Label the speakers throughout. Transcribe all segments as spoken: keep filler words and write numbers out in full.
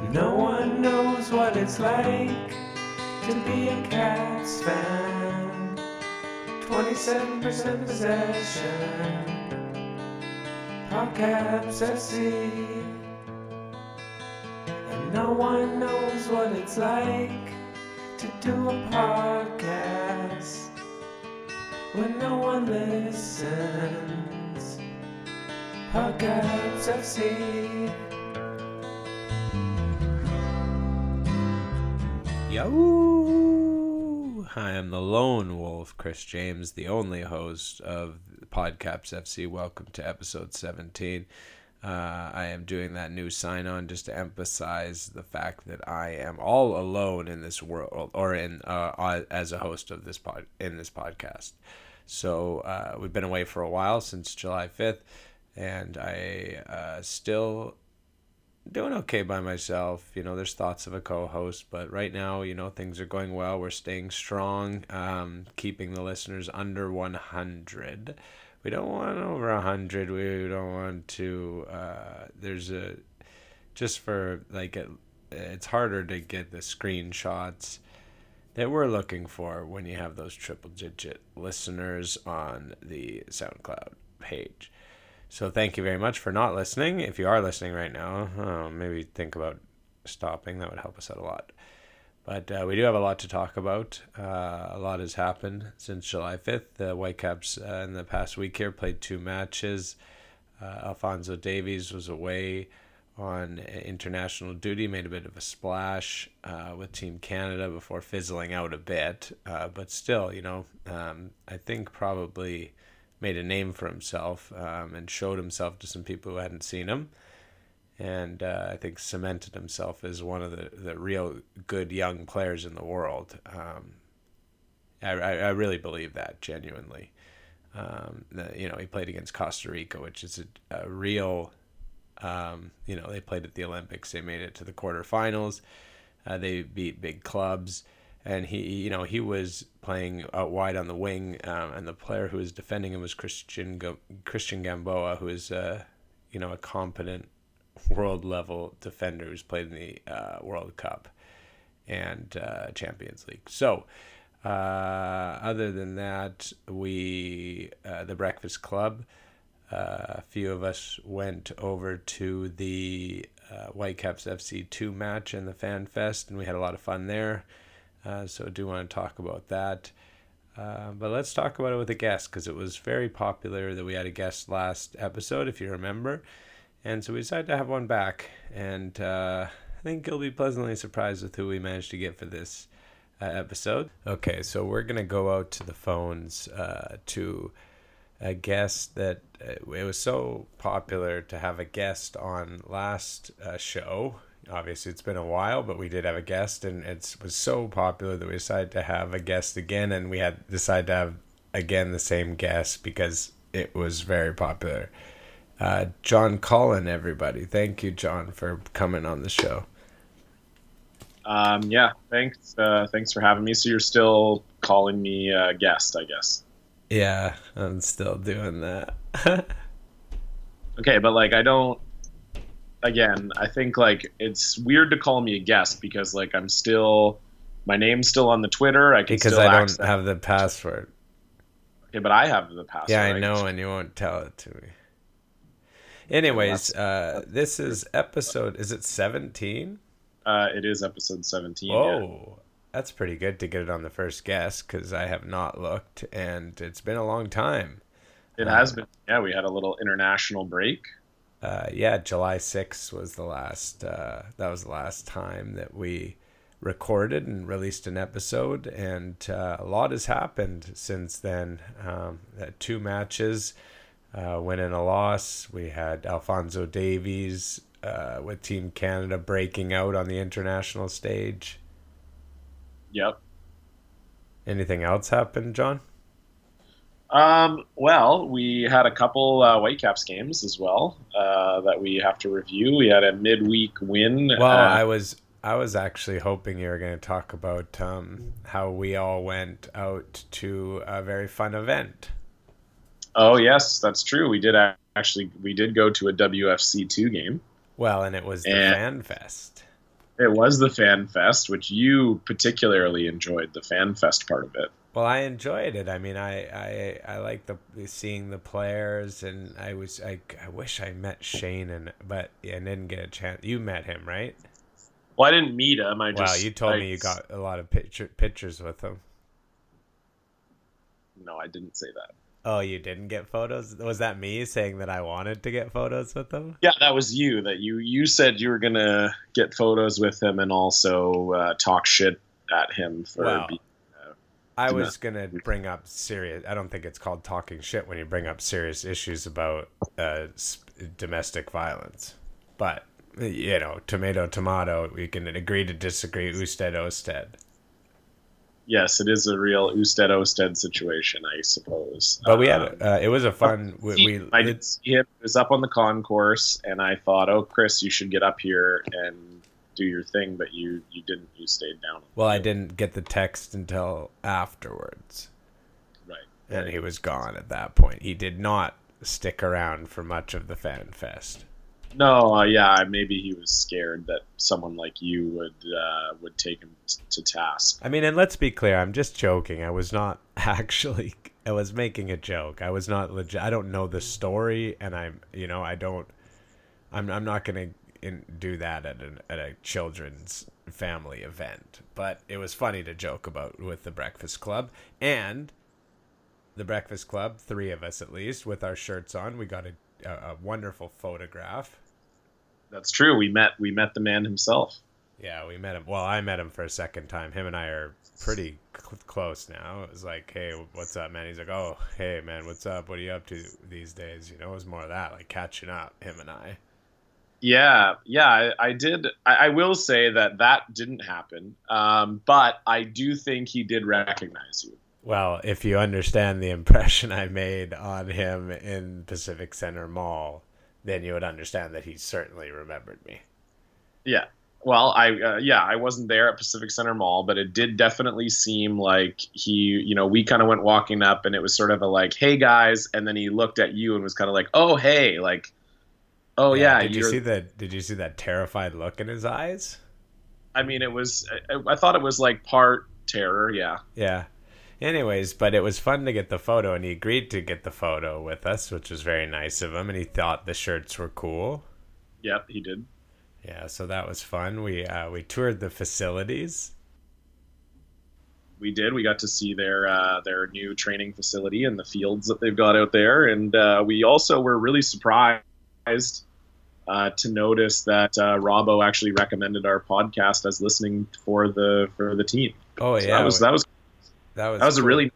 Speaker 1: No one knows what it's like to be a Caps fan. twenty-seven percent possession. Podcaps F C. And no one knows what it's like to do a podcast when no one listens. Podcaps F C. Yo! Hi, I'm the lone wolf, Chris James, the only host of Podcaps F C. Welcome to episode seventeen. Uh, I am doing that new sign-on just to emphasize the fact that I am all alone in this world, or in uh, as a host of this pod in this podcast. So uh, we've been away for a while, since July fifth, and I uh, still doing okay by myself. You know, there's thoughts of a co-host, but right now, you know, things are going well. We're staying strong, um, keeping the listeners under one hundred. We don't want over one hundred. We don't want to, uh, there's a, just for, like, it, it's harder to get the screenshots that we're looking for when you have those triple-digit listeners on the SoundCloud page. So thank you very much for not listening. If you are listening right now, oh, maybe think about stopping. That would help us out a lot. But uh, we do have a lot to talk about. Uh, a lot has happened since July fifth. The Whitecaps uh, in the past week here played two matches. Uh, Alphonso Davies was away on international duty, made a bit of a splash uh, with Team Canada before fizzling out a bit. Uh, but still, you know, um, I think probably made a name for himself um, and showed himself to some people who hadn't seen him. And uh, I think cemented himself as one of the, the real good young players in the world. Um, I, I, I really believe that, genuinely. Um, the, you know, he played against Costa Rica, which is a, a real, um, you know, they played at the Olympics. They made it to the quarterfinals. Uh, they beat big clubs. And he, you know, he was playing out wide on the wing, um, and the player who was defending him was Christian Christian Gamboa, who is, uh, you know, a competent world-level defender who's played in the uh, World Cup and uh, Champions League. So, uh, other than that, we, uh, the Breakfast Club, uh, a few of us went over to the uh, Whitecaps F C two match and the Fan Fest, and we had a lot of fun there. Uh, so I do want to talk about that. Uh, but let's talk about it with a guest, because it was very popular that we had a guest last episode, if you remember. And so we decided to have one back. And uh, I think you'll be pleasantly surprised with who we managed to get for this uh, episode. Okay, so we're going to go out to the phones uh, to a guest that uh, it was so popular to have a guest on last uh, show. Obviously, it's been a while, but we did have a guest, and it was so popular that we decided to have a guest again, and we had decided to have, again, the same guest because it was very popular. Uh, John Cullen, everybody. Thank you, John, for coming on the show.
Speaker 2: Um, yeah, thanks. Uh, thanks for having me. So you're still calling me a guest, I guess.
Speaker 1: Yeah, I'm still doing that.
Speaker 2: Okay, but like I don't... Again, I think like it's weird to call me a guest because like I'm still, my name's still on the Twitter. I can
Speaker 1: because
Speaker 2: still
Speaker 1: I don't
Speaker 2: access.
Speaker 1: have the password.
Speaker 2: Okay, but I have the password.
Speaker 1: Yeah, I know, and you won't tell it to me. Anyways, uh, this is episode. Is it seventeen?
Speaker 2: Uh, it is episode seventeen.
Speaker 1: Whoa,
Speaker 2: yeah.
Speaker 1: That's pretty good to get it on the first guess because I have not looked, and it's been a long time.
Speaker 2: It
Speaker 1: uh,
Speaker 2: has been. Yeah, we had a little international break.
Speaker 1: Uh, yeah, July sixth was the last, uh, that was the last time that we recorded and released an episode, and uh, a lot has happened since then. Um, two matches, uh, win and a loss. We had Alphonso Davies uh, with Team Canada breaking out on the international stage.
Speaker 2: Yep.
Speaker 1: Anything else happen, John?
Speaker 2: Um, well, we had a couple uh, Whitecaps games as well uh, that we have to review. We had a midweek win.
Speaker 1: Well,
Speaker 2: uh,
Speaker 1: I was I was actually hoping you were going to talk about um, how we all went out to a very fun event.
Speaker 2: Oh, yes, that's true. We did actually we did go to a W F C two game.
Speaker 1: Well, and it was the
Speaker 2: and,
Speaker 1: Fan Fest.
Speaker 2: It was the Fan Fest, which you particularly enjoyed, the Fan Fest part of it.
Speaker 1: Well, I enjoyed it. I mean, I I, I like the seeing the players, and I was I, I wish I met Shane, and but I didn't get a chance. You met him, right?
Speaker 2: Well, I didn't meet him. I just
Speaker 1: wow. You told
Speaker 2: I,
Speaker 1: me you got a lot of picture pictures with him.
Speaker 2: No, I didn't say that.
Speaker 1: Oh, you didn't get photos? Was that me saying that I wanted to get photos with him?
Speaker 2: Yeah, that was you. That you you said you were gonna get photos with him and also uh, talk shit at him for.
Speaker 1: Wow.
Speaker 2: Being,
Speaker 1: I was going to bring up serious... I don't think it's called talking shit when you bring up serious issues about uh, domestic violence. But, you know, tomato, tomato, we can agree to disagree, usted, osted.
Speaker 2: Yes, it is a real usted, osted situation, I suppose.
Speaker 1: But we had...
Speaker 2: Um,
Speaker 1: Uh, it was a fun... We, we,
Speaker 2: I did see him. It was up on the concourse, and I thought, oh, Chris, you should get up here and do your thing, but you you didn't. You stayed down.
Speaker 1: Well, I didn't get the text until afterwards.
Speaker 2: Right.
Speaker 1: And he was gone at that point. He did not stick around for much of the Fan Fest.
Speaker 2: No, uh, yeah, maybe he was scared that someone like you would uh, would take him t- to task.
Speaker 1: I mean, and let's be clear, I'm just joking. I was not actually... I was making a joke. I was not legit. I don't know the story, and I'm, you know, I don't... I'm I'm not going to in, do that at, an, at a children's family event, but it was funny to joke about with the Breakfast Club. And the Breakfast Club, three of us at least, with our shirts on, we got a, a, a wonderful photograph.
Speaker 2: That's true. We met we met the man himself.
Speaker 1: Yeah, we met him. Well, I met him for a second time. Him and I are pretty cl- close now. It was like, hey, what's up, man? He's like, oh, hey, man, what's up? What are you up to these days? You know, it was more of that, like catching up, him and I.
Speaker 2: Yeah, yeah, I, I did. I, I will say that that didn't happen, um, but I do think he did recognize you.
Speaker 1: Well, if you understand the impression I made on him in Pacific Center Mall, then you would understand that he certainly remembered me.
Speaker 2: Yeah. Well, I uh, yeah, I wasn't there at Pacific Center Mall, but it did definitely seem like he, you know, we kind of went walking up, and it was sort of a like, "Hey guys," and then he looked at you and was kind of like, "Oh hey," like. Oh yeah,
Speaker 1: yeah did you see that? Did you see that terrified look in his eyes?
Speaker 2: I mean, it was. I, I thought it was like part terror. Yeah.
Speaker 1: Yeah. Anyways, but it was fun to get the photo, and he agreed to get the photo with us, which was very nice of him. And he thought the shirts were cool.
Speaker 2: Yep, he did.
Speaker 1: Yeah, so that was fun. We uh, we toured the facilities.
Speaker 2: We did. We got to see their uh, their new training facility and the fields that they've got out there, and uh, we also were really surprised. Uh, to notice that uh, Robbo actually recommended our podcast as listening for the for the team.
Speaker 1: Oh yeah,
Speaker 2: so that was that was
Speaker 1: that was
Speaker 2: that was
Speaker 1: cool.
Speaker 2: a really.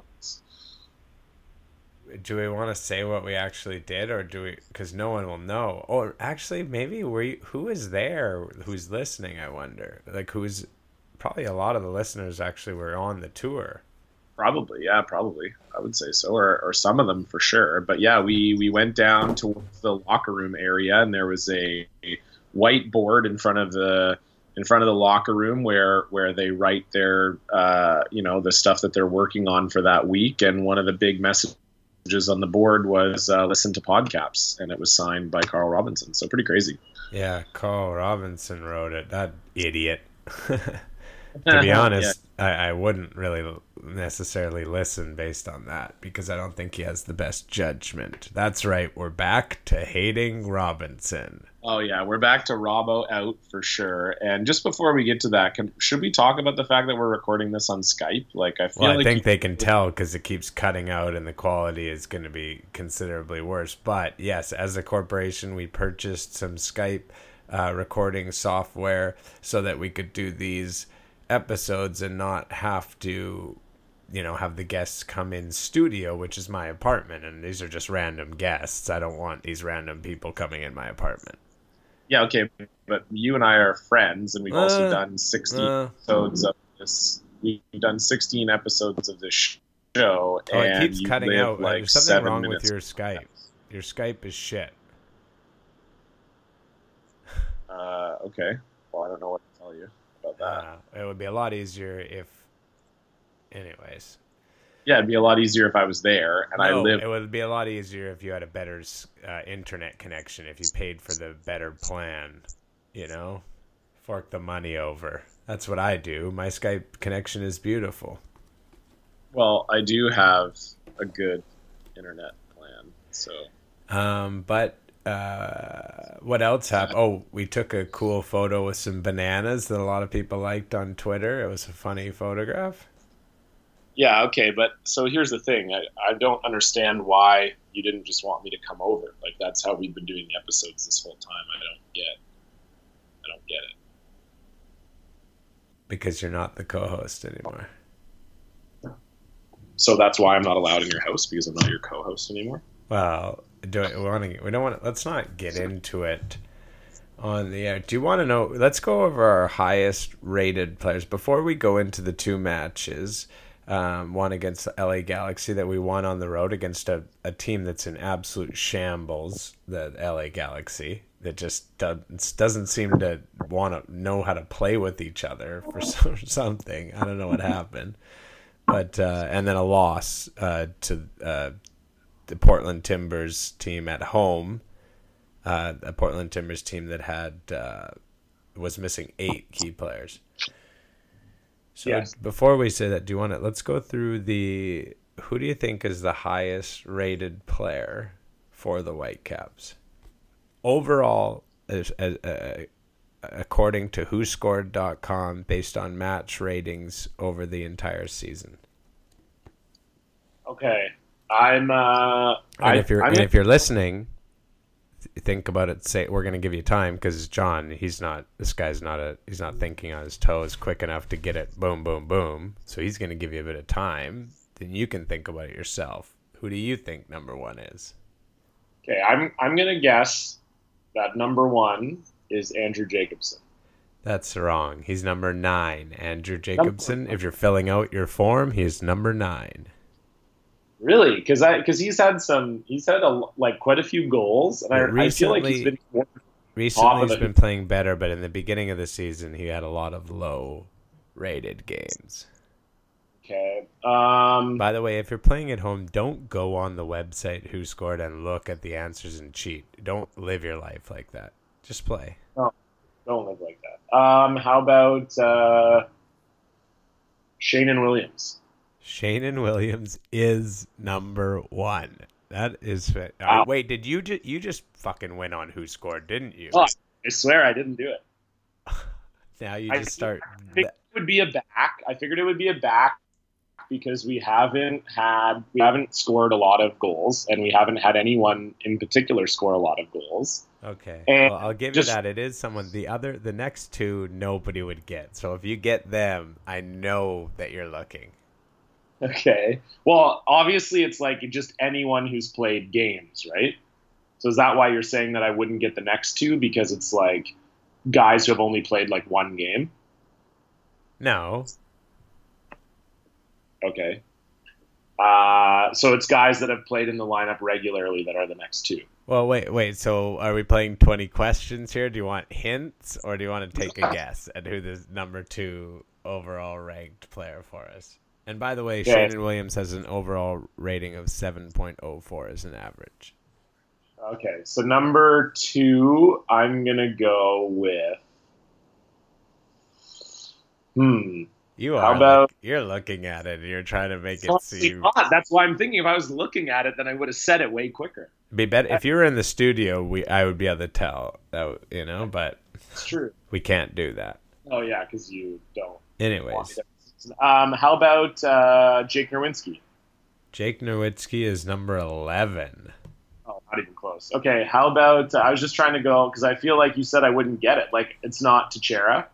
Speaker 1: Do we want to say what we actually did, or do we? Because no one will know. Or actually, maybe we. Who is there? Who's listening? I wonder. Like who's? Probably a lot of the listeners actually were on the tour.
Speaker 2: Probably, yeah, probably. I would say so, or, or some of them for sure. But yeah, we, we went down to the locker room area, and there was a, a whiteboard in front of the in front of the locker room where where they write their uh, you know the stuff that they're working on for that week. And one of the big messages on the board was uh, "Listen to Podcaps," and it was signed by Carl Robinson. So pretty crazy.
Speaker 1: Yeah, Carl Robinson wrote it. That idiot. To be honest, yeah. I, I wouldn't really necessarily listen based on that because I don't think he has the best judgment. That's right. We're back to hating Robinson.
Speaker 2: Oh, yeah. We're back to Robbo out for sure. And just before we get to that, can, should we talk about the fact that we're recording this on Skype? Like, I feel
Speaker 1: well, I
Speaker 2: like
Speaker 1: think they can tell because it keeps cutting out and the quality is going to be considerably worse. But yes, as a corporation, we purchased some Skype uh, recording software so that we could do these episodes and not have to, you know, have the guests come in studio, which is my apartment, and these are just random guests. I don't want these random people coming in my apartment.
Speaker 2: Yeah, okay, but you and I are friends, and we've uh, also done sixteen uh, episodes of this. We've done sixteen episodes of this show,
Speaker 1: oh,
Speaker 2: and
Speaker 1: it keeps
Speaker 2: you
Speaker 1: cutting out.
Speaker 2: Like
Speaker 1: There's something wrong with your Skype. Your Skype is shit.
Speaker 2: Uh, okay. Well, I don't know what to tell you. That.
Speaker 1: Uh, it would be a lot easier if anyways
Speaker 2: yeah it'd be a lot easier if I was there and no, I lived.
Speaker 1: It would be a lot easier if you had a better uh, internet connection, if you paid for the better plan, you know, Fork the money over. That's what I do. My Skype connection is beautiful.
Speaker 2: Well, I do have a good internet plan, so.
Speaker 1: Um, but uh, what else happened? Oh, we took a cool photo with some bananas that a lot of people liked on Twitter. It was a funny photograph.
Speaker 2: Yeah, okay, but so here's the thing. I, I don't understand why you didn't just want me to come over. Like, that's how we've been doing the episodes this whole time. I don't get I don't get it.
Speaker 1: Because you're not the co-host anymore.
Speaker 2: So that's why I'm not allowed in your house, because I'm not your co-host anymore?
Speaker 1: Well, do we want to? We don't want to. Let's not get into it on the air. Do you want to know? Let's go over our highest rated players before we go into the two matches. Um, one against the L A Galaxy that we won on the road against a, a team that's in absolute shambles, the L A Galaxy, that just does, doesn't seem to want to know how to play with each other for some, something. I don't know what happened. But uh, and then a loss uh, to uh, the Portland Timbers team at home, uh, a Portland Timbers team that had uh, was missing eight key players. So yes. Before we say that, do you want to let's go through the who do you think is the highest rated player for the Whitecaps overall, as, as, uh, according to who scored dot com, based on match ratings over the entire season?
Speaker 2: Okay, I'm. Uh,
Speaker 1: and
Speaker 2: I,
Speaker 1: if you're
Speaker 2: I'm
Speaker 1: and if you're listening, think about it. Say we're going to give you time because John, he's not. This guy's not a. He's not thinking on his toes quick enough to get it. Boom, boom, boom. So he's going to give you a bit of time. Then you can think about it yourself. Who do you think number one is?
Speaker 2: Okay, I'm. I'm going to guess that number one is Andrew Jacobson.
Speaker 1: That's wrong. He's number nine. Andrew Jacobson. If you're filling out your form, he is number nine.
Speaker 2: Really? Because I because he's had some he's had a like quite a few goals, and I, recently, I feel like he's been more
Speaker 1: recently he's been playing better. But in the beginning of the season, he had a lot of low rated games.
Speaker 2: Okay. Um,
Speaker 1: By the way, if you're playing at home, don't go on the website Who Scored and look at the answers and cheat. Don't live your life like that. Just play.
Speaker 2: No, don't live like that. Um, how about uh, Shane Williams?
Speaker 1: Shane Williams is number one. That is uh,
Speaker 2: wow.
Speaker 1: Wait, did you ju- you just fucking went on Who Scored, didn't you?
Speaker 2: Oh, I swear I didn't do it.
Speaker 1: Now you
Speaker 2: I
Speaker 1: just start.
Speaker 2: I figured it would be a back. I figured it would be a back because we haven't had we haven't scored a lot of goals, and we haven't had anyone in particular score a lot of goals.
Speaker 1: Okay,
Speaker 2: and
Speaker 1: well, I'll give just, you that. It is someone. The other, the next two, nobody would get. So if you get them, I know that you're looking.
Speaker 2: Okay. Well, obviously, it's like just anyone who's played games, right? So is that why you're saying that I wouldn't get the next two? Because it's like guys who have only played like one game?
Speaker 1: No.
Speaker 2: Okay. Uh, so it's guys that have played in the lineup regularly that are the next two.
Speaker 1: Well, wait, wait. So are we playing twenty questions here? Do you want hints, or do you want to take a guess at who the number two overall ranked player for us? And by the way, yeah. Shane Williams has an overall rating of seven point oh four as an average.
Speaker 2: Okay, so number two, I'm going to go with... Hmm.
Speaker 1: You are.
Speaker 2: How about...
Speaker 1: Look, you're looking at it and you're trying to make it seem...
Speaker 2: Not. That's why I'm thinking if I was looking at it, then I would have said it way quicker.
Speaker 1: Be better if you were in the studio. We I would be able to tell that, you know, but
Speaker 2: it's true.
Speaker 1: We can't do that.
Speaker 2: Oh yeah, because you don't.
Speaker 1: Anyways,
Speaker 2: um, how about uh, Jake Nerwinski?
Speaker 1: Jake Nerwinski is number eleven.
Speaker 2: Oh, not even close. Okay, how about uh, I was just trying to go because I feel like you said I wouldn't get it. Like it's not Teixeira.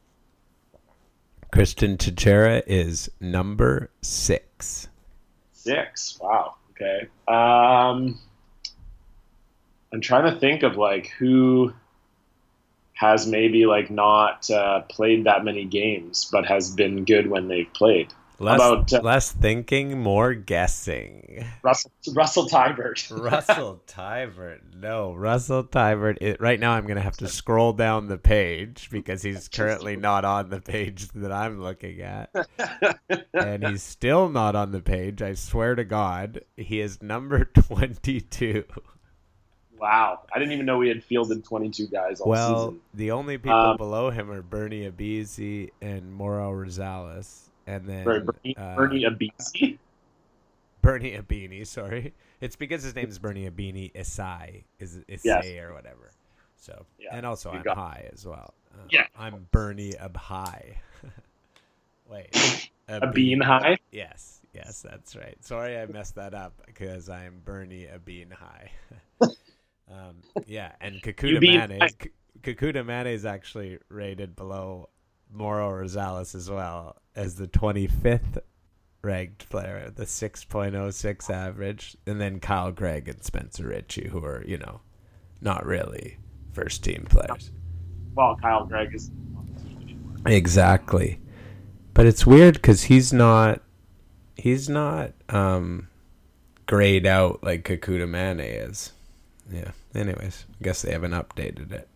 Speaker 1: Kristen Teixeira is number six.
Speaker 2: Six. Wow. Okay. Um. I'm trying to think of like who has maybe like not uh, played that many games, but has been good when they've played.
Speaker 1: Less,
Speaker 2: about uh,
Speaker 1: less thinking, more guessing.
Speaker 2: Russell Russell Tybert.
Speaker 1: Russell Tybert. No, Russell Tybert. It, right now, I'm going to have to scroll down the page because he's currently not on the page that I'm looking at, and he's still not on the page. I swear to God, he is number twenty-two.
Speaker 2: Wow, I didn't even know we had fielded twenty-two guys all
Speaker 1: Well,
Speaker 2: season.
Speaker 1: the only people
Speaker 2: Um,
Speaker 1: below him are Bernie Abizi and Mauro Rosales, and
Speaker 2: Sorry,
Speaker 1: then
Speaker 2: Bernie,
Speaker 1: uh,
Speaker 2: Bernie Abisi.
Speaker 1: Bernie Abini. Sorry, it's because his name is Bernie Abini Isai, is Isai
Speaker 2: Yes.
Speaker 1: or whatever. So,
Speaker 2: Yeah,
Speaker 1: and also
Speaker 2: you
Speaker 1: I'm
Speaker 2: got-
Speaker 1: high as well. Uh,
Speaker 2: Yeah.
Speaker 1: I'm Bernie Abhai. Wait,
Speaker 2: A bean high.
Speaker 1: Yes, yes, that's right. Sorry, I messed that up because I'm Bernie Abin High. um, yeah, and Kakuta
Speaker 2: being
Speaker 1: Mane.
Speaker 2: high.
Speaker 1: K- Kakuta Mane is actually rated below Mauro Rosales as well as the twenty-fifth ranked player, the six point oh six average, and then Kyle Gregg and Spencer Ritchie, who are, you know, not really first team players.
Speaker 2: Well, Kyle Gregg is on the team anymore.
Speaker 1: Exactly. But it's weird because he's not he's not um, grayed out like Kakuta Mane is. Yeah. Anyways, I guess they haven't updated it.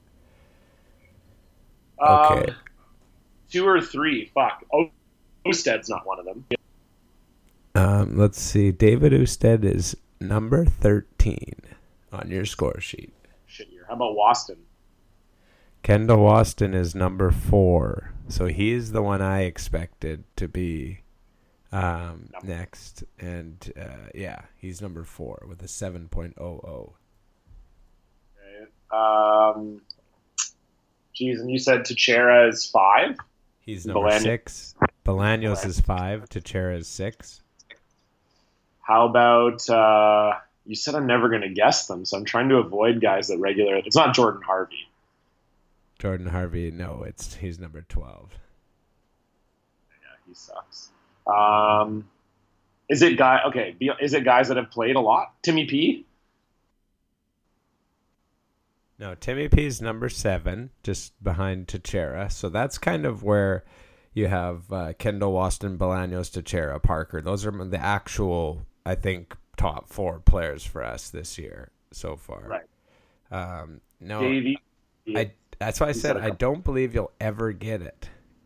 Speaker 1: Okay.
Speaker 2: Um, two or three. Fuck. Oh, Osted's not one of them.
Speaker 1: Um, let's see. David Usted is number thirteen on your score sheet.
Speaker 2: Shit here. How about Waston?
Speaker 1: Kendall Waston is number four. So he's the one I expected to be um,
Speaker 2: Number.
Speaker 1: next. And uh, yeah, he's number four with a seven point oh oh.
Speaker 2: Okay. Um, geez, and you said Teixeira is five?
Speaker 1: He's number
Speaker 2: Bolaños.
Speaker 1: six. Bolaños is five. Teixeira is six.
Speaker 2: How about, uh, you said I'm never going to guess them, so I'm trying to avoid guys that regularly. It's not Jordan Harvey.
Speaker 1: Jordan Harvey, no, it's he's number twelve.
Speaker 2: Yeah, he sucks. Um, is it guy? Okay, be- is it guys that have played a lot? Timmy P.
Speaker 1: No, Timmy P is number seven, just behind Teixeira. So that's kind of where you have uh, Kendall, Waston, Bolaños, Teixeira, Parker. Those are the actual, I think, top four players for us this year so far.
Speaker 2: Right.
Speaker 1: Um, no,
Speaker 2: Davey.
Speaker 1: I. That's why I
Speaker 2: You
Speaker 1: said
Speaker 2: said a
Speaker 1: I
Speaker 2: couple.
Speaker 1: don't believe you'll ever get it.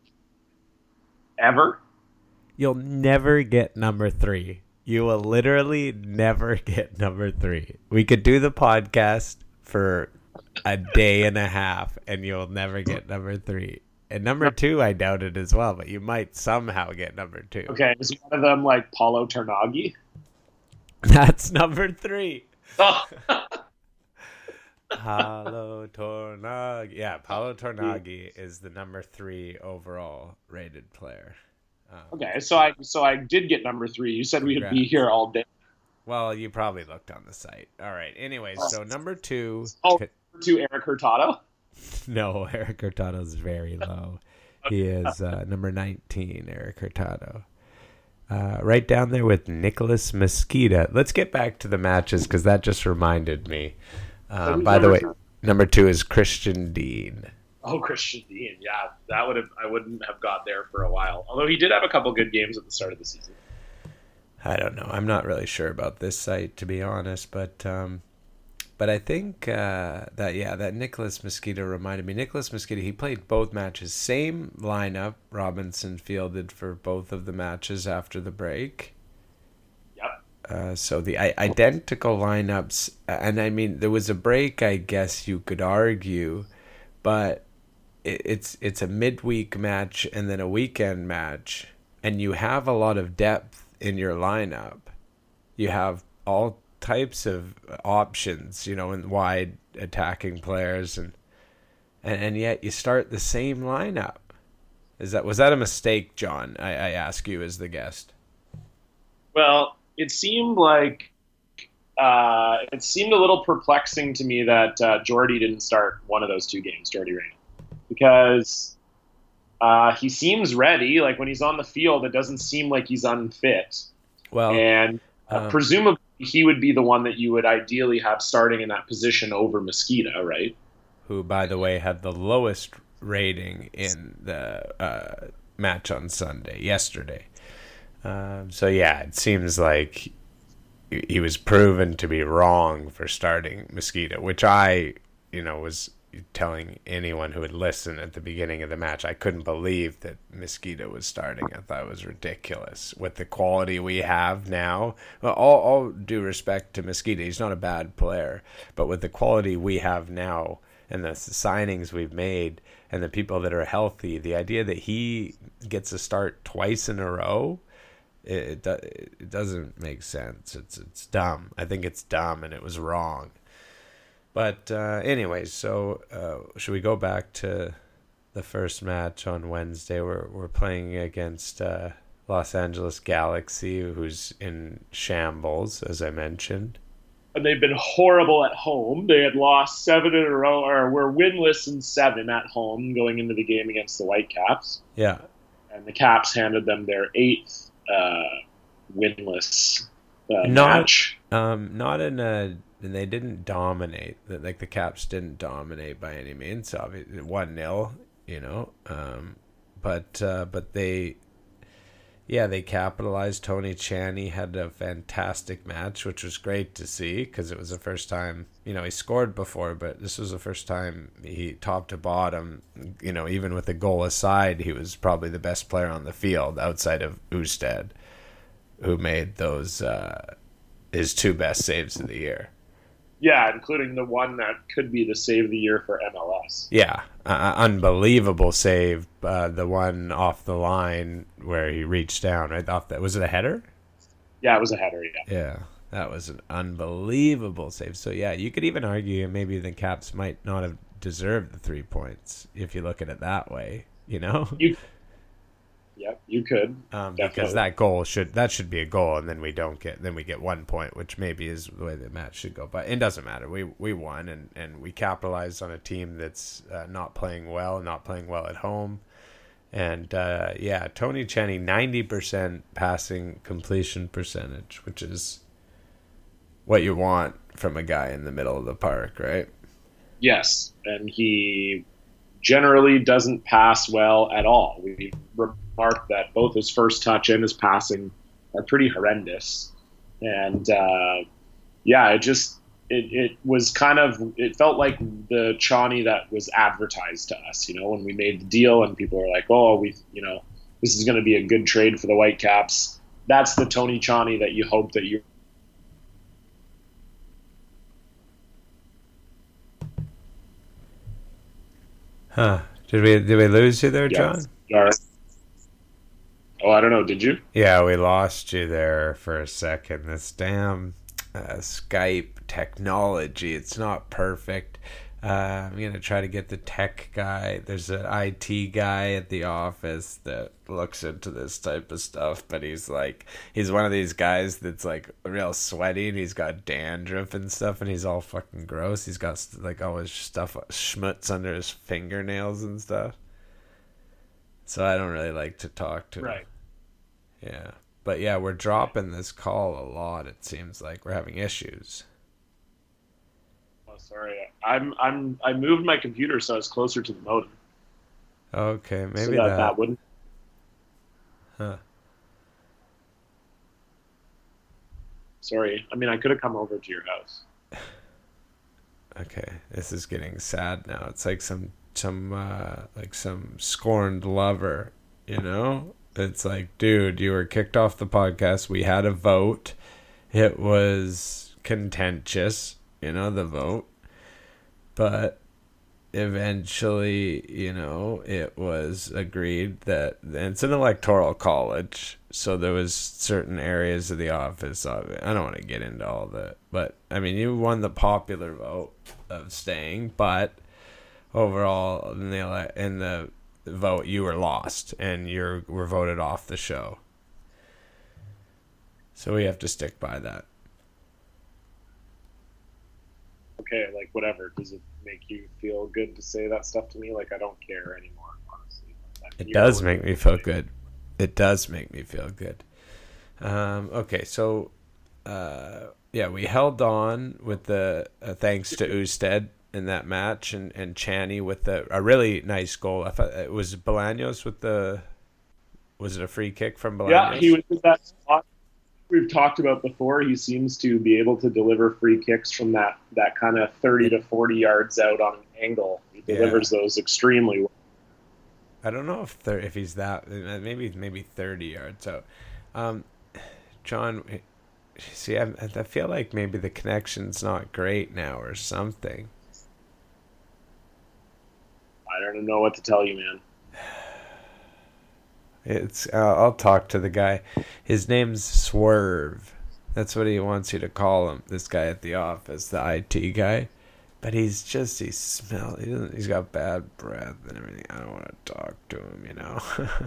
Speaker 2: Ever?
Speaker 1: You'll never get number three. You will literally never get number three. We could do the podcast for a day and a half, and you'll never get number three. And number two, I doubt it as well, but you might somehow get number two.
Speaker 2: Okay, is one of them like Paulo Tornaghi?
Speaker 1: That's number three.
Speaker 2: Oh.
Speaker 1: Paulo Tornaghi. Yeah, Paulo Tornaghi is the number three overall rated player. Um,
Speaker 2: Okay, so I so I did get number three. You said we would be
Speaker 1: Congrats.
Speaker 2: here all day.
Speaker 1: Well, you probably looked on the site. All right. Anyways, so number two.
Speaker 2: Oh, to Eric Hurtado.
Speaker 1: No, Eric Hurtado's very low. He is uh, number nineteen, Eric Hurtado. Uh, right down there with Nicholas Mosqueda. Let's get back to the matches because that just reminded me. Um, by the way, number two is Christian Dean.
Speaker 2: Oh, Christian Dean. Yeah, that would have I wouldn't have got there for a while. Although he did have a couple good games at the start of the season.
Speaker 1: I don't know. I'm not really sure about this site, to be honest, but um, but I think uh, that yeah, that Nicholas Mosqueda reminded me. Nicholas Mosqueda, he played both matches, same lineup. Robinson fielded for both of the matches after the break.
Speaker 2: Yep.
Speaker 1: Uh, so the I- identical lineups, and I mean there was a break, I guess you could argue, but it, it's it's a midweek match and then a weekend match, and you have a lot of depth in your lineup. You have all types of options, you know, and wide attacking players, and, and and yet you start the same lineup. Is that was that a mistake, John? I, I ask you as the guest.
Speaker 2: Well, it seemed like uh, it seemed a little perplexing to me that uh, Jordy didn't start one of those two games, Jordy Reyna, because uh, he seems ready. Like when he's on the field, it doesn't seem like he's unfit.
Speaker 1: Well,
Speaker 2: and uh,
Speaker 1: um,
Speaker 2: presumably he would be the one that you would ideally have starting in that position over Mosqueda, right?
Speaker 1: who, by the way, had the lowest rating in the uh, match on Sunday, yesterday. Um, so, yeah, it seems like he was proven to be wrong for starting Mosqueda, which I, you know, was telling anyone who would listen at the beginning of the match, I couldn't believe that Mosquito was starting. I thought it was ridiculous with the quality we have now. Well, all, all due respect to Mosquito, he's not a bad player, but with the quality we have now and the signings we've made and the people that are healthy, the idea that he gets a start twice in a row, it, it, it doesn't make sense. It's it's dumb. I think it's dumb, and it was wrong. But uh, anyways, so uh, should we go back to the first match on Wednesday? We're we're playing against uh, Los Angeles Galaxy, who's in shambles, as I mentioned.
Speaker 2: And they've been horrible at home. They had lost seven in a row, or were winless in seven at home going into the game against the Whitecaps.
Speaker 1: Yeah.
Speaker 2: And the Caps handed them their eighth uh, winless uh,
Speaker 1: not,
Speaker 2: match.
Speaker 1: Um, not in a... And they didn't dominate. Like, the Caps didn't dominate by any means. Obviously, one nil, you know. Um, but uh, but they, yeah, they capitalized. Tony Chaney had a fantastic match, which was great to see because it was the first time, you know, he scored before, but this was the first time he, top to bottom, you know, even with the goal aside, he was probably the best player on the field outside of Ousted, who made those, uh, his two best saves of the year.
Speaker 2: Yeah, including the one that could be the save of the year for M L S.
Speaker 1: Yeah, uh, unbelievable save. Uh, the one off the line where he reached down right off that. Was it a header?
Speaker 2: Yeah, it was a header. Yeah.
Speaker 1: Yeah, that was an unbelievable save. So yeah, you could even argue maybe the Caps might not have deserved the three points if you look at it that way. You know.
Speaker 2: You- Yep, you could.
Speaker 1: Um, because that goal should that should be a goal, and then we don't get then we get one point, which maybe is the way the match should go. But it doesn't matter. We we won, and, and we capitalized on a team that's uh, not playing well, not playing well at home, and uh, yeah, Tony Chaney ninety percent passing completion percentage, which is what you want from a guy in the middle of the park, right?
Speaker 2: Yes, and he generally doesn't pass well at all. We remarked that both his first touch and his passing are pretty horrendous. And uh, yeah, it just it, it was kind of it felt like the Chani that was advertised to us, you know, when we made the deal and people were like, oh, we you know, this is going to be a good trade for the Whitecaps. That's the Tony Chani that you hope that you
Speaker 1: Huh. Did we did we lose you there, John?
Speaker 2: Yes. Oh, I don't know. Did you?
Speaker 1: Yeah, we lost you there for a second. This damn uh, Skype technology, it's not perfect. Uh, I'm going to try to get the tech guy. There's an I T guy at the office that looks into this type of stuff, but he's like, he's one of these guys that's like real sweaty and he's got dandruff and stuff and he's all fucking gross. He's got like all his stuff, schmutz under his fingernails and stuff. So I don't really like to talk to him.
Speaker 2: Right.
Speaker 1: Yeah. But yeah, we're dropping this call a lot. It seems like we're having issues.
Speaker 2: Oh, sorry. I'm I'm I moved my computer so I was closer to the modem.
Speaker 1: Okay, maybe
Speaker 2: so that,
Speaker 1: that.
Speaker 2: that wouldn't.
Speaker 1: Huh.
Speaker 2: Sorry. I mean, I could have come over to your house.
Speaker 1: Okay, this is getting sad now. It's like some some uh, like some scorned lover, you know? It's like, dude, you were kicked off the podcast. We had a vote. It was contentious, you know, the vote. But eventually, you know, it was agreed that it's an electoral college. So there was certain areas of the office of it. I don't want to get into all that. But, I mean, you won the popular vote of staying. But overall, in the, ele- in the vote, you were lost. And you were voted off the show. So we have to stick by that.
Speaker 2: Okay, like whatever. Does it make you feel good to say that stuff to me? Like I don't care anymore, honestly.
Speaker 1: It does make me feel good. It does make me feel good. Um, okay, so uh, yeah, we held on with the uh, thanks to Ousted in that match, and and Chaney with the a really nice goal. I thought it was Bolaños with the. Was it a free kick from Bolaños?
Speaker 2: Yeah, he was in that spot we've talked about before. He seems to be able to deliver free kicks from that, that kind of thirty to forty yards out on an angle. delivers
Speaker 1: yeah.
Speaker 2: those extremely well.
Speaker 1: I don't know if thir- if he's that maybe maybe thirty yards out. Um, John, see, I, I feel like maybe the connection's not great now or something.
Speaker 2: I don't know what to tell you, man.
Speaker 1: It's uh, I'll talk to the guy. His name's Swerve. That's what he wants you to call him. This guy at the office, the I T guy. But he's just he smell. He doesn't. He's got bad breath and everything. I don't want to talk to him. You know.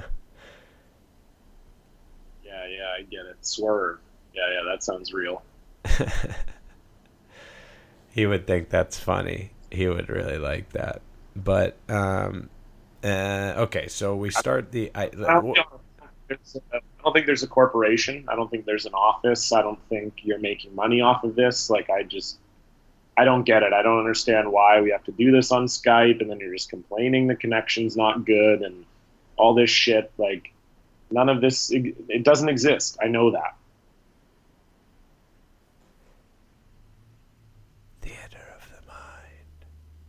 Speaker 2: Yeah, yeah, I get it. Swerve. Yeah, yeah, that sounds real.
Speaker 1: He would think that's funny. He would really like that. But um, uh, okay. So we start the. I,
Speaker 2: I don't, think there's a, I don't think there's a corporation. I don't think there's an office. I don't think you're making money off of this. Like, I just. I don't get it. I don't understand why we have to do this on Skype, and then you're just complaining the connection's not good and all this shit. Like, none of this, it, it doesn't exist. I know that.
Speaker 1: Theater of the mind.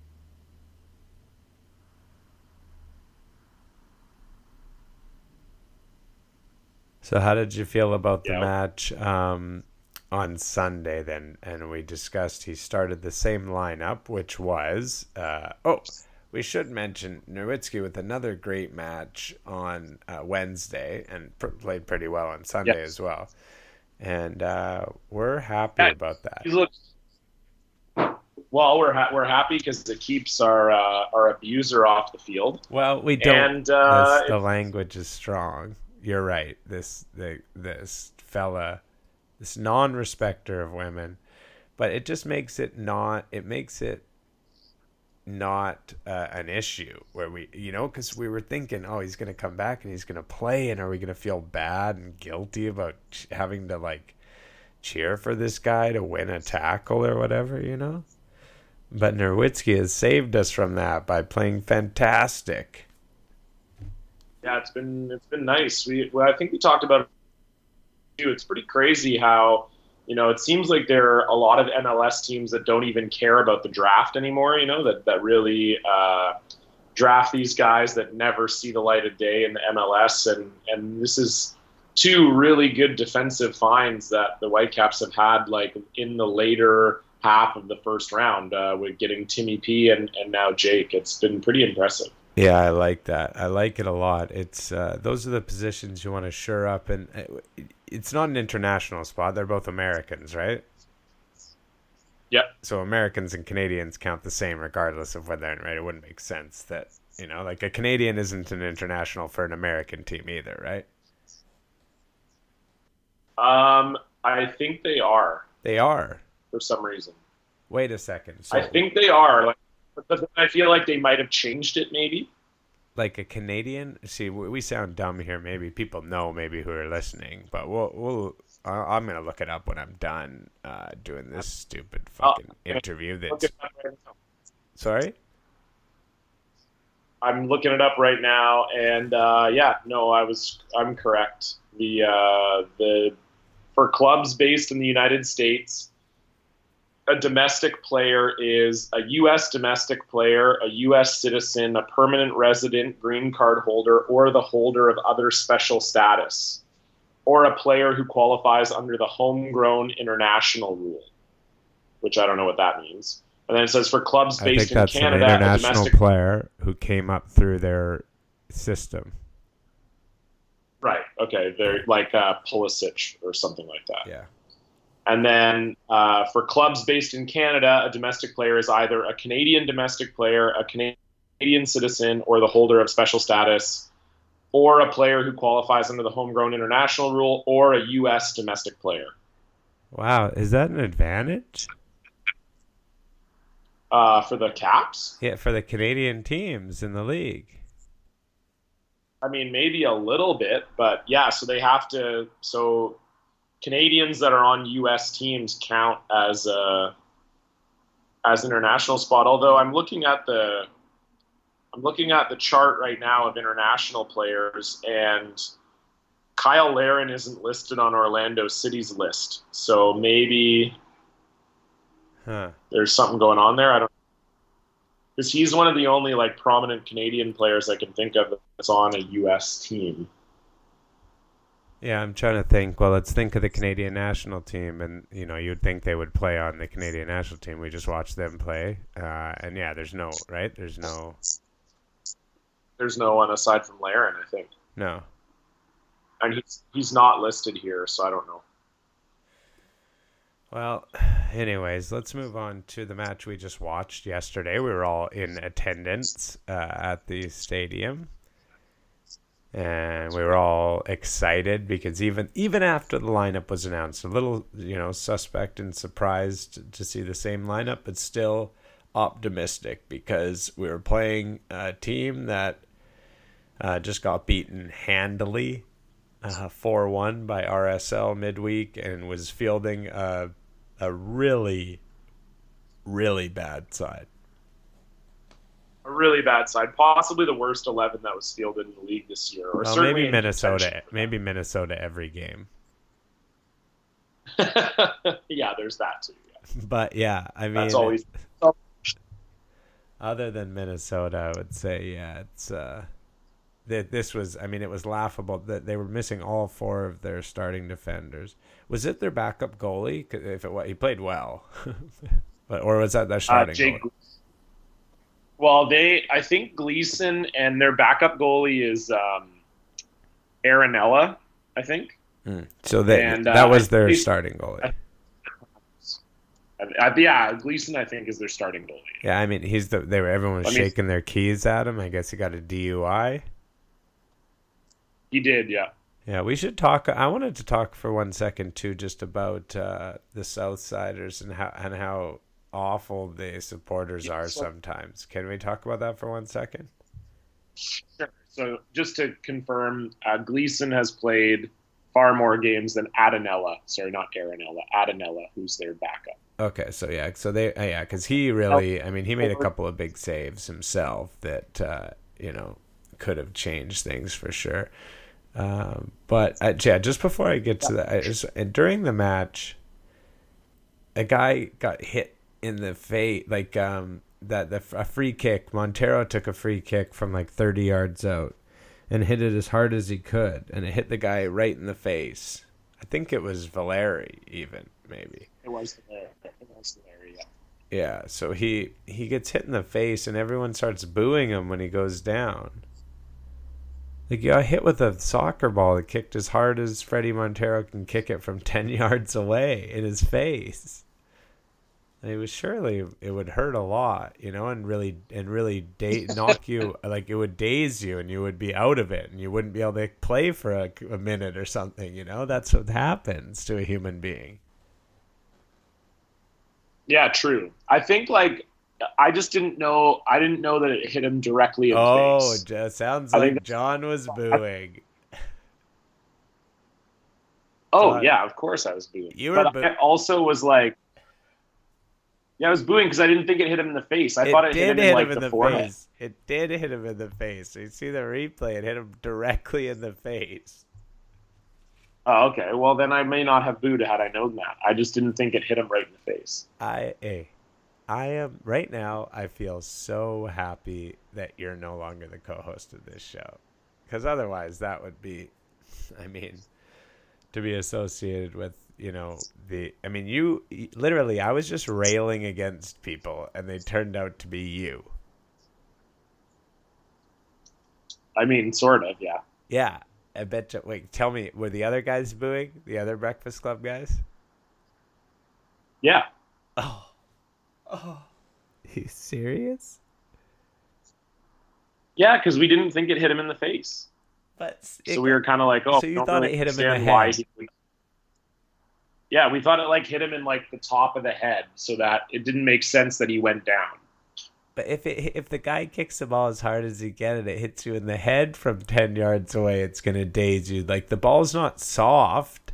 Speaker 1: So how did you feel about the
Speaker 2: Yeah.
Speaker 1: match um, on Sunday then? And we discussed he started the same lineup, which was uh, oh, we should mention Nowitzki with another great match on uh, Wednesday and pr- played pretty well on Sunday
Speaker 2: Yes.
Speaker 1: as well. And uh, we're happy
Speaker 2: Yeah,
Speaker 1: about that.
Speaker 2: He looks, well, we're ha- we're happy because it keeps our uh, our abuser off the field.
Speaker 1: Well, we don't.
Speaker 2: And uh,
Speaker 1: This, the language is strong. You're right. This the this fella, this non-respecter of women, but it just makes it not. It makes it not uh, an issue where we, you know, because we were thinking, oh, he's gonna come back and he's gonna play, and are we gonna feel bad and guilty about ch- having to like cheer for this guy to win a tackle or whatever, you know? But Nowitzki has saved us from that by playing fantastic.
Speaker 2: yeah, it's been it's been nice. We well, I think we talked about it too. It's pretty crazy how, you know, it seems like there are a lot of M L S teams that don't even care about the draft anymore. You know, that that really uh, draft these guys that never see the light of day in the M L S, and and this is two really good defensive finds that the Whitecaps have had, like in the later half of the first round, uh, with getting Timmy P and, and now Jake. It's been pretty impressive.
Speaker 1: Yeah, I like that. I like it a lot. It's uh, those are the positions you want to shore up, and uh, it's not an international spot. They're both Americans, right?
Speaker 2: Yep.
Speaker 1: So Americans and Canadians count the same, regardless of whether, right? It wouldn't make sense that, you know, like a Canadian isn't an international for an American team either, right?
Speaker 2: Um, I think they are
Speaker 1: They are.
Speaker 2: for some reason.
Speaker 1: Wait a second. So,
Speaker 2: I think they are. Like, but I feel like they might have changed it, maybe.
Speaker 1: like a Canadian. See, we we sound dumb here. Maybe people know, maybe who are listening, but we'll we'll. I- I'm gonna look it up when I'm done uh, doing this stupid fucking
Speaker 2: Oh,
Speaker 1: interview.
Speaker 2: Look
Speaker 1: That's
Speaker 2: it up right now.
Speaker 1: sorry.
Speaker 2: I'm looking it up right now, and uh, yeah, no, I was I'm correct. The uh, the for clubs based in the United States, a domestic player is a U S domestic player, a U S citizen, a permanent resident, green card holder, or the holder of other special status, or a player who qualifies under the homegrown international rule, which I don't know what that means. And then it says for clubs
Speaker 1: I think
Speaker 2: based in
Speaker 1: that's
Speaker 2: Canada,
Speaker 1: an
Speaker 2: a
Speaker 1: international
Speaker 2: domestic
Speaker 1: player who came up through their system.
Speaker 2: right, okay, they're like uh, Pulisic or something like that.
Speaker 1: Yeah.
Speaker 2: And then uh, for clubs based in Canada, a domestic player is either a Canadian domestic player, a Canadian citizen, or the holder of special status, or a player who qualifies under the homegrown international rule, or a U S domestic player.
Speaker 1: Wow, is that an advantage?
Speaker 2: Uh, for the Caps,
Speaker 1: Yeah, for the Canadian teams in the league.
Speaker 2: I mean, maybe a little bit, but yeah, so they have to. So Canadians that are on U S teams count as a as international spot. Although I'm looking at the I'm looking at the chart right now of international players, and Kyle Larin isn't listed on Orlando City's list. So maybe
Speaker 1: Huh.
Speaker 2: there's something going on there. I don't because he's one of the only like prominent Canadian players I can think of that's on a U S team.
Speaker 1: Yeah, I'm trying to think. Well, let's think of the Canadian national team, and you know, you'd think they would play on the Canadian national team. We just watched them play, uh, and yeah, there's no right. There's no.
Speaker 2: There's no one aside from Laren, I think.
Speaker 1: No.
Speaker 2: And he's he's not listed here, so I don't know.
Speaker 1: Well, anyways, let's move on to the match we just watched yesterday. We were all in attendance uh, at the stadium. And we were all excited because even even after the lineup was announced, a little, you know, suspect and surprised to see the same lineup, but still optimistic because we were playing a team that uh, just got beaten handily uh, four one by R S L midweek and was fielding a, a really, really bad side.
Speaker 2: A really bad side, possibly the worst eleven that was fielded in the league this year, or
Speaker 1: well,
Speaker 2: certainly
Speaker 1: maybe Minnesota. Maybe Minnesota every game.
Speaker 2: Yeah, there's that too. Yeah.
Speaker 1: But yeah, I mean,
Speaker 2: that's always.
Speaker 1: Other than Minnesota, I would say yeah, it's uh, that this was. I mean, it was laughable that they were missing all four of their starting defenders. Was it their backup goalie? If it he played well, but or was that their starting
Speaker 2: uh, Jake
Speaker 1: goalie?
Speaker 2: Well, they, I think Gleason and their backup goalie is um, Aranella, I think.
Speaker 1: Mm. So they,
Speaker 2: and,
Speaker 1: that
Speaker 2: uh,
Speaker 1: was their starting goalie.
Speaker 2: I, I, yeah, Gleason, I think, is their starting goalie.
Speaker 1: Yeah, I mean, he's the. They were everyone was
Speaker 2: Let
Speaker 1: shaking
Speaker 2: me,
Speaker 1: their keys at him. I guess he got a D U I.
Speaker 2: He did, yeah.
Speaker 1: Yeah, we should talk. I wanted to talk for one second too, just about uh, the Southsiders and how and how. awful the supporters are sometimes. Can we talk about that for one second?
Speaker 2: Sure. So just to confirm, uh, Gleason has played far more games than Adanella. Sorry, not Aranella. Adanella, who's their backup.
Speaker 1: Okay, so yeah, so they uh, yeah, because he really, I mean, he made a couple of big saves himself that uh, you know could have changed things for sure. Um, but uh, yeah, just before I get to that, I just, and during the match, a guy got hit in the face, like um that the a free kick. Montero took a free kick from like thirty yards out and hit it as hard as he could, and it hit the guy right in the face. I think it was Valeri, even maybe.
Speaker 2: It was Valeri. It was Valeri, yeah.
Speaker 1: Yeah, so he he gets hit in the face, and everyone starts booing him when he goes down. Like, you got hit with a soccer ball that kicked as hard as Freddie Montero can kick it from ten yards away in his face. And it was surely it would hurt a lot, you know, and really and really da- knock you, like it would daze you, and you would be out of it, and you wouldn't be able to play for a, a minute or something, you know. That's what happens to a human being.
Speaker 2: Yeah, true. I think like I just didn't know. I didn't know that it hit him directly in the
Speaker 1: oh,
Speaker 2: face.
Speaker 1: Oh, it sounds
Speaker 2: I
Speaker 1: like John was booing.
Speaker 2: Oh
Speaker 1: John,
Speaker 2: yeah, of course I was booing.
Speaker 1: You were
Speaker 2: but
Speaker 1: boo-
Speaker 2: I also was like. Yeah, I was booing because I didn't think it hit him in the face. I
Speaker 1: it
Speaker 2: thought it
Speaker 1: did
Speaker 2: hit him
Speaker 1: hit
Speaker 2: in, like,
Speaker 1: him in
Speaker 2: the,
Speaker 1: the
Speaker 2: forehead.
Speaker 1: face. It did hit him in the face. You see the replay, it hit him directly in the face.
Speaker 2: Oh, okay. Well, then I may not have booed had I known that. I just didn't think it hit him right in the face.
Speaker 1: I, hey, I am, right now, I feel so happy that you're no longer the co-host of this show. Because otherwise, that would be, I mean, to be associated with, you know, the, I mean, you, literally, I was just railing against people, and they turned out to be you.
Speaker 2: I mean, sort of, yeah.
Speaker 1: Yeah, I bet you, wait, tell me, were the other guys booing? The other Breakfast Club guys?
Speaker 2: Yeah.
Speaker 1: Oh. Oh. You serious?
Speaker 2: Yeah, because we didn't think it hit him in the face.
Speaker 1: But
Speaker 2: it, so we were kind of like, oh,
Speaker 1: so you
Speaker 2: don't
Speaker 1: thought
Speaker 2: really
Speaker 1: it hit him in the
Speaker 2: why
Speaker 1: head?
Speaker 2: He would... Yeah, we thought it like hit him in like the top of the head, so that it didn't make sense that he went down.
Speaker 1: But if it if the guy kicks the ball as hard as he can and it hits you in the head from ten yards away, it's gonna daze you. Like, the ball's not soft.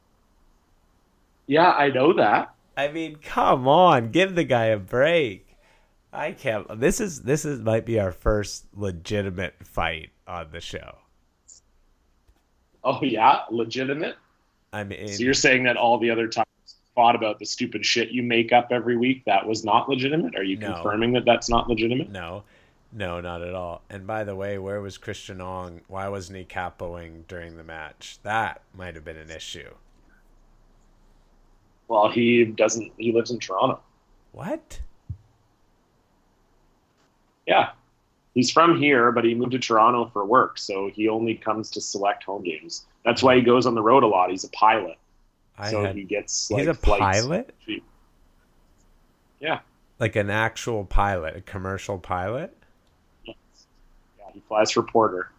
Speaker 2: Yeah, I know that.
Speaker 1: I mean, come on, give the guy a break. I can't. This is this is might be our first legitimate fight on the show.
Speaker 2: Oh yeah, legitimate.
Speaker 1: I mean,
Speaker 2: so you're saying that all the other times thought about the stupid shit you make up every week that was not legitimate? Are you
Speaker 1: No.
Speaker 2: confirming that that's not legitimate?
Speaker 1: No, no, not at all. And by the way, where was Christian Ong? Why wasn't he capoing during the match? That might have been an issue.
Speaker 2: Well, he doesn't. He lives in Toronto.
Speaker 1: What?
Speaker 2: Yeah. He's from here, but he moved to Toronto for work, so he only comes to select home games. That's why he goes on the road a lot. He's a pilot.
Speaker 1: I
Speaker 2: so
Speaker 1: had,
Speaker 2: he gets like
Speaker 1: he's a
Speaker 2: flights.
Speaker 1: pilot?
Speaker 2: Yeah.
Speaker 1: Like an actual pilot, a commercial pilot?
Speaker 2: Yes. Yeah, he flies for Porter.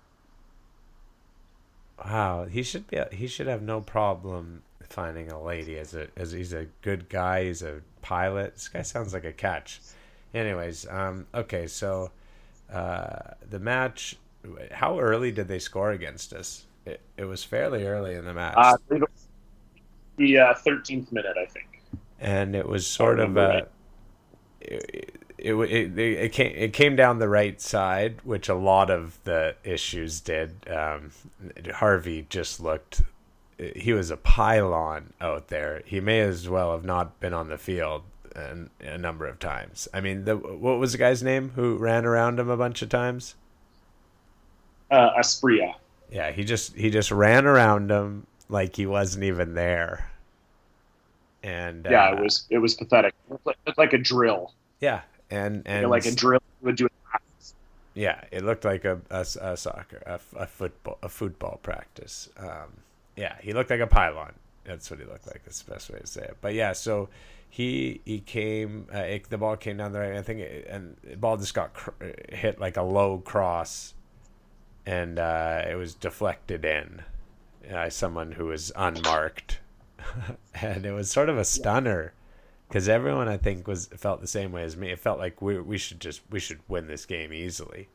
Speaker 1: Wow, he should be he should have no problem finding a lady as a as he's a good guy, he's a pilot. This guy sounds like a catch. Anyways, um okay, so uh the match, how early did they score against us? It, it was fairly early in the match.
Speaker 2: Uh, the uh, thirteenth minute, I think.
Speaker 1: And it was sort of a right. it, it, it, it came it came down the right side, which a lot of the issues did. Um, Harvey just looked, he was a pylon out there. He may as well have not been on the field an, a number of times. I mean, the, what was the guy's name who ran around him a bunch of times?
Speaker 2: Uh, Aspria.
Speaker 1: Yeah, he just he just ran around him like he wasn't even there. And
Speaker 2: yeah,
Speaker 1: uh,
Speaker 2: it was it was pathetic. It looked like, it looked like a drill.
Speaker 1: Yeah, and and
Speaker 2: like a drill would do.
Speaker 1: Yeah, it looked like a, a, a soccer, a, a football, a football practice. Um, yeah, he looked like a pylon. That's what he looked like. That's the best way to say it. But yeah, so he he came. Uh, it, the ball came down the right. I think, it, and the ball just got cr- hit like a low cross, and uh, it was deflected in uh, someone who was unmarked, and it was sort of a stunner. Because everyone, I think, was felt the same way as me. It felt like we we should just we should win this game easily.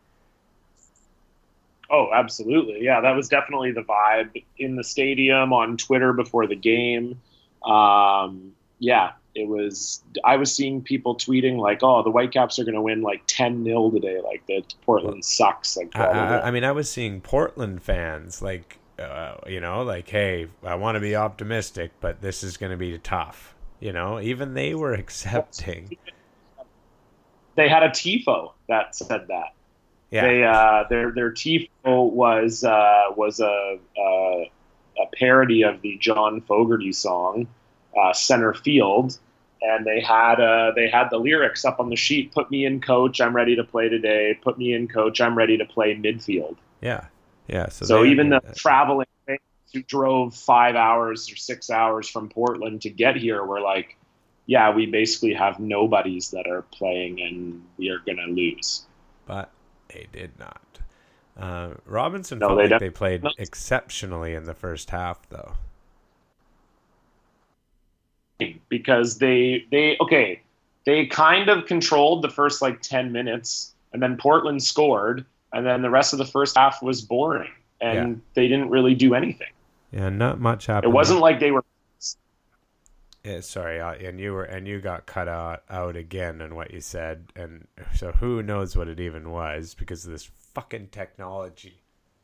Speaker 2: Oh, absolutely! Yeah, that was definitely the vibe in the stadium, on Twitter before the game. Um, yeah, it was. I was seeing people tweeting like, "Oh, the Whitecaps are going to win like ten nil today. Like that Portland sucks." Like,
Speaker 1: I, I, I mean, I was seeing Portland fans like, uh, you know, like, "Hey, I want to be optimistic, but this is going to be tough." You know, even they were accepting.
Speaker 2: They had a tifo that said that.
Speaker 1: Yeah.
Speaker 2: They uh, their their tifo was uh, was a, a a parody of the John Fogerty song, uh, "Center Field," and they had uh, they had the lyrics up on the sheet. "Put me in, coach. I'm ready to play today. Put me in, coach. I'm ready to play midfield."
Speaker 1: Yeah, yeah.
Speaker 2: So, so even the that. traveling who drove five hours or six hours from Portland to get here were like, yeah, we basically have nobodies that are playing and we are going to lose.
Speaker 1: But they did not. Uh, Robinson
Speaker 2: no,
Speaker 1: felt
Speaker 2: they
Speaker 1: like they played not. exceptionally in the first half, though.
Speaker 2: Because they, they, okay, they kind of controlled the first like ten minutes, and then Portland scored, and then the rest of the first half was boring, and yeah. they didn't really do anything.
Speaker 1: Yeah, not much happened.
Speaker 2: It wasn't like they were.
Speaker 1: Yeah, sorry, uh, and you were and you got cut out, out again on what you said, and so who knows what it even was because of this fucking technology.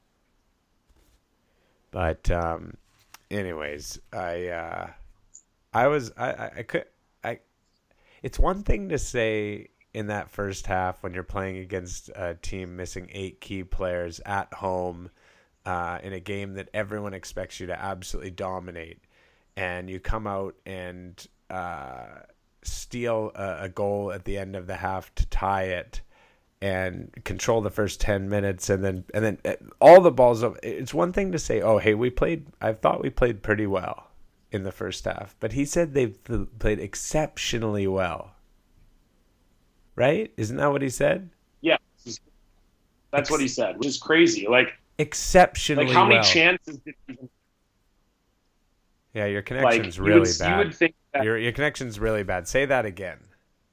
Speaker 1: But um, anyways, I uh, I was I, I I could I. It's one thing to say in that first half when you're playing against a team missing eight key players at home. Uh, in a game that everyone expects you to absolutely dominate, and you come out and uh, steal a, a goal at the end of the half to tie it, and control the first ten minutes, and then and then all the balls. Of, it's one thing to say, "Oh, hey, we played. I thought we played pretty well in the first half," but he said they played exceptionally well. Right? Isn't that what he said?
Speaker 2: Yeah, that's Ex- what he said, which is crazy. Like.
Speaker 1: Exceptionally
Speaker 2: like how many
Speaker 1: well.
Speaker 2: chances did you
Speaker 1: yeah your connection's
Speaker 2: like,
Speaker 1: really
Speaker 2: would,
Speaker 1: bad
Speaker 2: you would think that,
Speaker 1: your your connection's really bad. Say that again.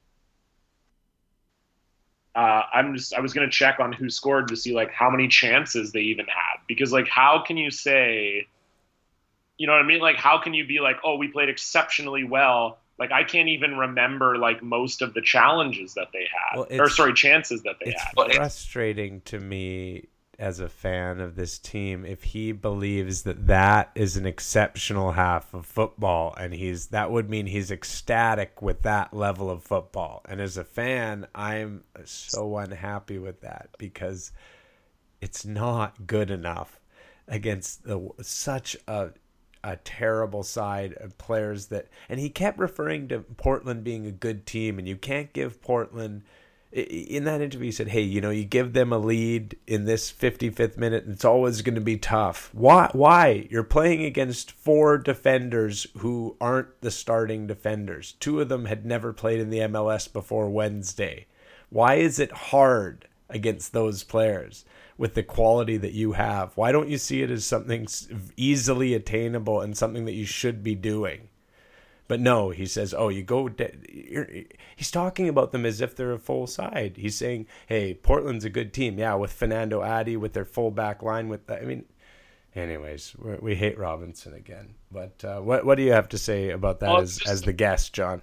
Speaker 2: uh I'm just I was gonna check on who scored to see like how many chances they even had, because like how can you say, you know what I mean, like how can you be like, oh, we played exceptionally well? Like I can't even remember like most of the challenges that they had, well, or sorry chances that they
Speaker 1: it's
Speaker 2: had.
Speaker 1: It's frustrating to me. as a fan of this team if he believes that that is an exceptional half of football, and he's that would mean he's ecstatic with that level of football. And as a fan, I'm so unhappy with that because it's not good enough against the, such a a terrible side of players that, and he kept referring to Portland being a good team, and you can't give Portland, in that interview he said, hey, you know, you give them a lead in this fifty-fifth minute and it's always going to be tough. Why? Why? You're playing against four defenders who aren't the starting defenders. Two of them had never played in the M L S before Wednesday. Why is it hard against those players with the quality that you have? Why don't you see it as something easily attainable and something that you should be doing? But no, he says, oh, you go... De- He's talking about them as if they're a full side. He's saying, hey, Portland's a good team. Yeah, with Fernando Adi, with their full back line. With I mean, anyways, we're, we hate Robinson again. But uh, what what do you have to say about that well, as, just, as the guest, John?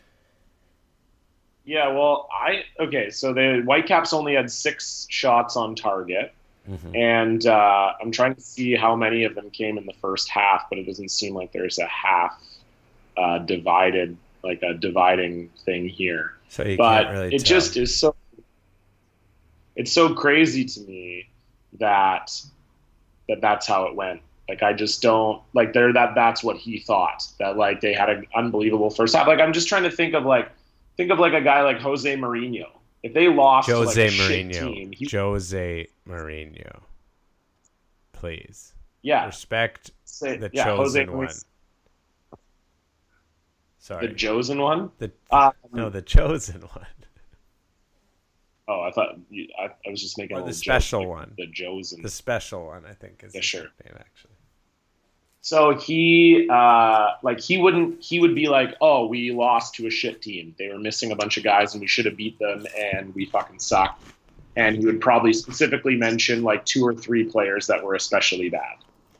Speaker 2: Yeah, well, I... Okay, so the Whitecaps only had six shots on target. Mm-hmm. And uh, I'm trying to see how many of them came in the first half, but it doesn't seem like there's a half uh, divided, like a dividing thing here.
Speaker 1: So you
Speaker 2: but
Speaker 1: can't really
Speaker 2: it
Speaker 1: tell.
Speaker 2: just is so, it's so crazy to me that, that that's how it went. Like, I just don't, like, there that that's what he thought, that, like, they had an unbelievable first half. Like, I'm just trying to think of, like, think of, like, a guy like Jose Mourinho. If they lost
Speaker 1: Jose
Speaker 2: to, like, a
Speaker 1: Mourinho.
Speaker 2: shit team, he,
Speaker 1: Jose Mourinho. Please.
Speaker 2: Yeah.
Speaker 1: Respect
Speaker 2: Say,
Speaker 1: the
Speaker 2: yeah,
Speaker 1: chosen
Speaker 2: Jose,
Speaker 1: one. Sorry.
Speaker 2: The chosen one?
Speaker 1: The,
Speaker 2: um,
Speaker 1: no, the chosen one.
Speaker 2: Oh, I thought you, I, I was just making
Speaker 1: or
Speaker 2: a
Speaker 1: the
Speaker 2: little
Speaker 1: special
Speaker 2: joke, like
Speaker 1: one.
Speaker 2: The chosen.
Speaker 1: The special one, I think, is
Speaker 2: yeah,
Speaker 1: his
Speaker 2: sure.
Speaker 1: name, actually.
Speaker 2: So he, uh, like, he wouldn't, he would be like, oh, we lost to a shit team. They were missing a bunch of guys and we should have beat them and we fucking suck. And he would probably specifically mention, like, two or three players that were especially bad.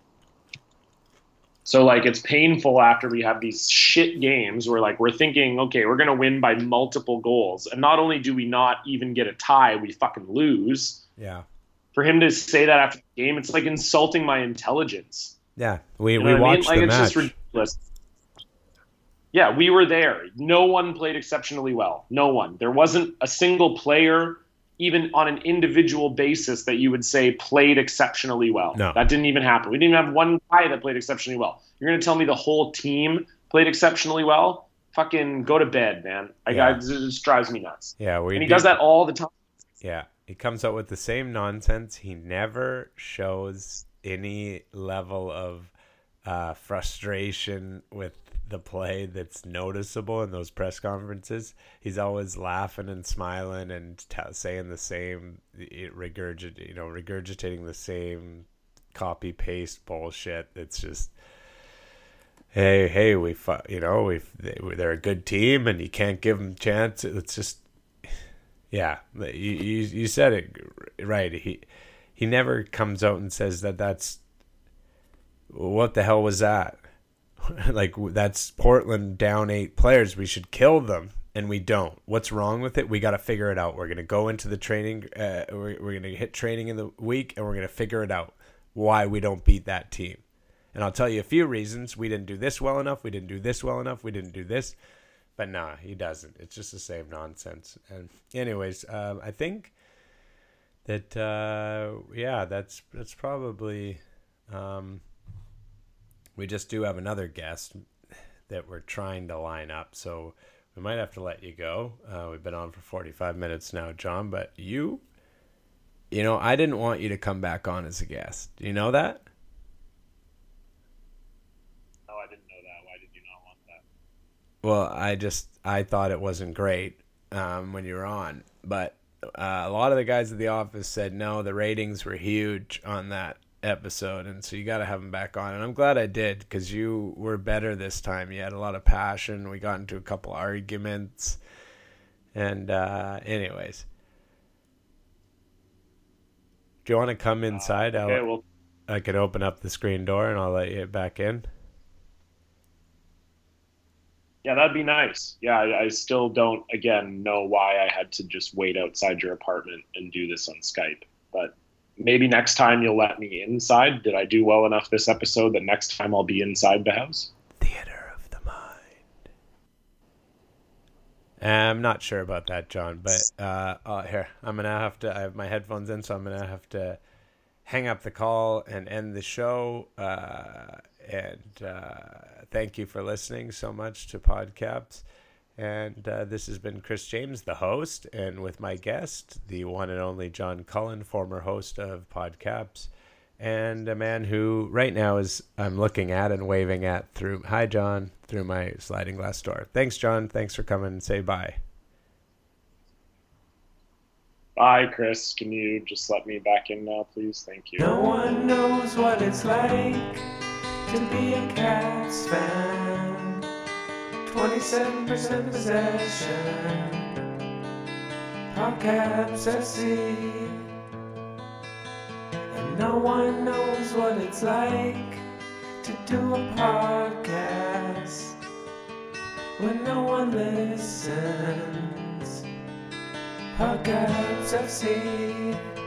Speaker 2: So, like, it's painful after we have these shit games where, like, we're thinking, okay, we're going to win by multiple goals. And not only do we not even get a tie, we fucking lose.
Speaker 1: Yeah.
Speaker 2: For him to say that after the game, it's like insulting my intelligence.
Speaker 1: Yeah, we,
Speaker 2: you know
Speaker 1: we
Speaker 2: I mean?
Speaker 1: watched
Speaker 2: like,
Speaker 1: the
Speaker 2: it's
Speaker 1: match.
Speaker 2: Just ridiculous. Yeah, we were there. No one played exceptionally well. No one. There wasn't a single player, even on an individual basis, that you would say played exceptionally well.
Speaker 1: No.
Speaker 2: That didn't even happen. We didn't even have one guy that played exceptionally well. You're going to tell me the whole team played exceptionally well? Fucking go to bed, man. I,
Speaker 1: Yeah.
Speaker 2: I, it just drives me nuts.
Speaker 1: Yeah, we
Speaker 2: and he
Speaker 1: do.
Speaker 2: does that all the time.
Speaker 1: Yeah, he comes out with the same nonsense. He never shows any level of uh, frustration with the play that's noticeable in those press conferences. He's always laughing and smiling and t- saying the same, regurgit, you know, regurgitating the same copy paste bullshit. It's just, hey, hey, we, fu- you know, we they're a good team and you can't give them a chance. It's just, yeah, you you, you said it right. He he never comes out and says that that's, what the hell was that? Like, that's Portland down eight players. We should kill them, and we don't. What's wrong with it? We got to figure it out. We're going to go into the training. Uh, we're we're going to hit training in the week, and we're going to figure it out why we don't beat that team. And I'll tell you a few reasons. We didn't do this well enough. We didn't do this well enough. We didn't do this. But nah, he doesn't. It's just the same nonsense. And anyways, um, I think that, uh, yeah, that's that's probably... Um, we just do have another guest that we're trying to line up, so we might have to let you go. Uh, we've been on for forty-five minutes now, John, but you, you know, I didn't want you to come back on as a guest. Do you know that?
Speaker 2: No, I didn't know that. Why did you not want that?
Speaker 1: Well, I just, I thought it wasn't great um, when you were on, but uh, a lot of the guys at the office said, no, the ratings were huge on that episode, and so you got to have him back on, and I'm glad I did, because you were better this time. You had a lot of passion. We got into a couple arguments, and uh anyways, do you want to come inside?
Speaker 2: Uh, okay,
Speaker 1: I'll,
Speaker 2: well,
Speaker 1: I could open up the screen door and I'll let you back in.
Speaker 2: yeah, that'd be nice. Yeah, I, I still don't again know why I had to just wait outside your apartment and do this on Skype, but maybe next time you'll let me inside. Did I do well enough this episode that next time I'll be inside the house?
Speaker 1: Theater of the mind. I'm not sure about that, John, but uh, uh, here, I'm going to have to, I have my headphones in, so I'm going to have to hang up the call and end the show. Uh, and uh, thank you for listening so much to Podcaps. And uh, this has been Chris James, the host, and with my guest, the one and only John Cullen, former host of Podcaps, and a man who right now is I'm looking at and waving at through, hi, John, through my sliding glass door. Thanks, John. Thanks for coming and say bye.
Speaker 2: Bye, Chris. Can you just let me back in now, please? Thank you.
Speaker 1: No one knows what it's like to be a Caps fan. twenty-seven percent possession. Podcaps F C. And no one knows what it's like to do a podcast when no one listens. Podcaps F C.